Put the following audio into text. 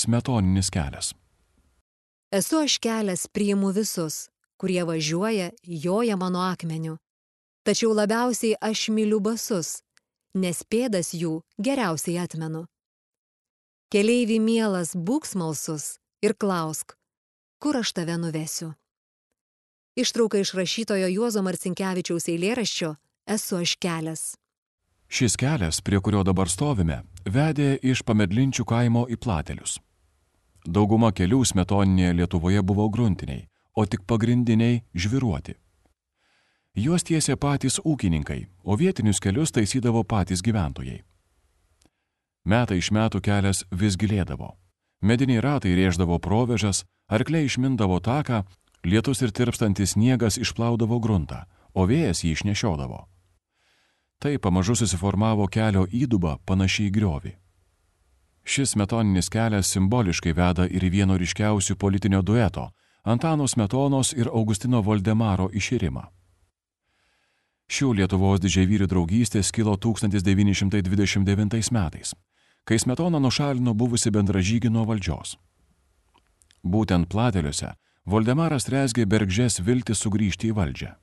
smetoninis kelias. Esu aš kelias, priimu visus, kurie važiuoja, joja mano akmeniu. Tačiau labiausiai aš myliu basus, nes pėdas jų geriausiai atmenu. Keleivi mielas, būk smalsus ir klausk, kur aš tave nuvesiu. Ištrauka iš rašytojo Juozo Marcinkevičiaus eilėraščio Esu aš kelias. Šis kelias, prie kurio dabar stovime, vedė iš Pamedlinčių kaimo į Platelius. Dauguma kelių smetoninėje Lietuvoje buvo gruntiniai, o tik pagrindiniai žvyruoti. Juos tiesė patys ūkininkai, o vietinius kelius taisydavo patys gyventojai. Metai iš metų kelias vis gilėdavo. Mediniai ratai rėždavo provežas, arkliai išmindavo taką, lietus ir tirpstantis sniegas išplaudavo gruntą, o vėjas jį išnešiodavo. Tai pamažu susiformavo kelio įduba panašiai į griovį. Šis smetoninis kelias simboliškai veda ir į vieno ryškiausių politinio dueto Antano Smetonos ir Augustino Voldemaro iširimą. Šių Lietuvos didžiavyrių draugystės kilo 1929 metais, kai Smetona nušalino buvusi bendražygį nuo valdžios. Būtent Plateliuose Voldemaras rezgė bergždžias viltis sugrįžti į valdžią.